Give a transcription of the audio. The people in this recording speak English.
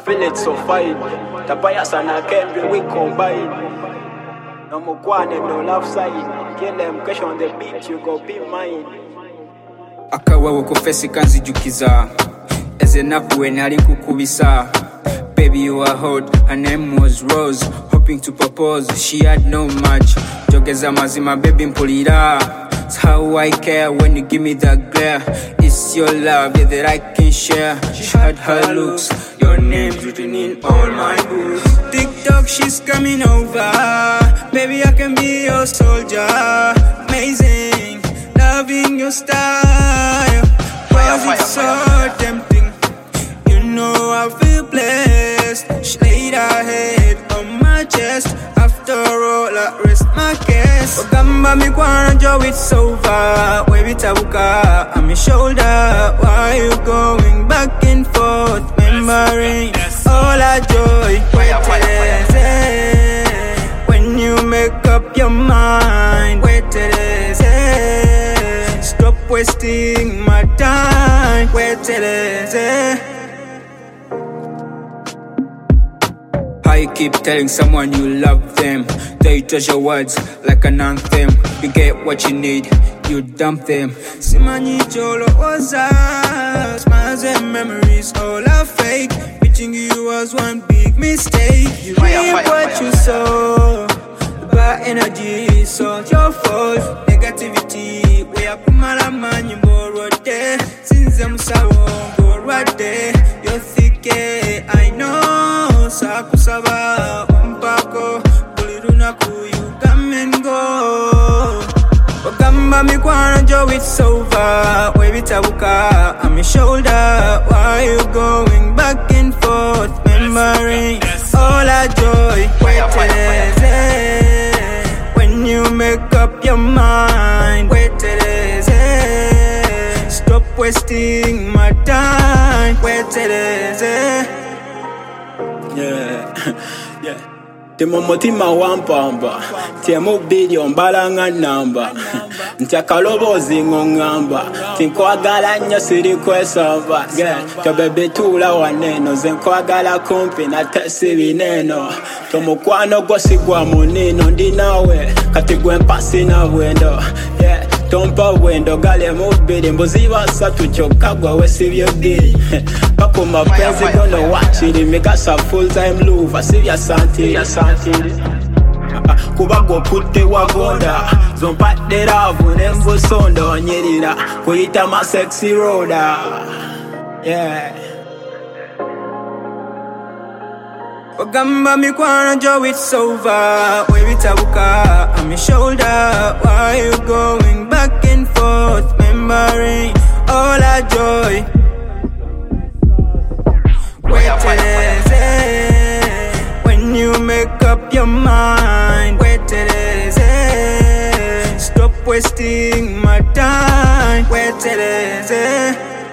feel it so fine. Tapayas and I can't be we combine. No more kwane, no love side. Kill them, cash on the beat, you go be mine. Akawawo kufesi kanzijukiza eze nakuwe nali nkukubisa. Baby you are hot, her name was Rose. Hoping to propose, she had no match. Jogeza mazima baby mpulira. It's how I care when you give me that glare. It's your love, yeah, that I can share. She had her looks, your name's written in all my books. TikTok, she's coming over. Baby, I can be your soldier. Amazing, loving your style. Cause it's so tempting. You know I feel blessed. She laid her head on my chest. After all, I rest my case. Ogamba mi kwanjo, it's over. Wave tabuka on my shoulder. Why you going back and forth? Remembering all our joy. Wait when you make up your mind. Wait stop wasting my time. Wait how you keep telling someone you love them? They treasure words like an anthem. You get what you need, you dump them. Simanyi cholo oza, smiles and memories all are fake. Reaching you was one big mistake. You reap what you sow. Bad energy, so it's your fault. Negativity, we are kumala manyi borode. Since I'm sawo, borode. You're thick, I know. Sakusaba, umpako, bulirunaku, you come and go. Ogamba mi kwanjo, it's over. Wave tabuka on my shoulder. Why you going back and forth? Remembering all our joy. Wait when you make up your mind. Wait stop wasting my time. Wait yeah. Timo motima wampamba. Tiemo video mbalanga namba. Ntiakalobozi ngongamba. Tinkwagala nnyo siri kwesamba. Tobebe tula waneno. Zenkwagala kumpi na tesi bineno. Tomukwano gosigwa munino. Ndi nawe kati gwe mpasi na wendo. Tompa wendo gale mubiri mbuziba satu choka gwa wesibyo diri. Pako mapenzi gono wachiri megasa full time love asibya santiri. Kubago putte wagonda zompate ravu nembusondo onyirira kuyita ma sexy roda. Ogamba mi kwanjo, it's over. Wave tabuka on my shoulder. Why you going back and forth? Remembering all our joy. Wait when you make up your mind. Wait stop wasting my time. Wait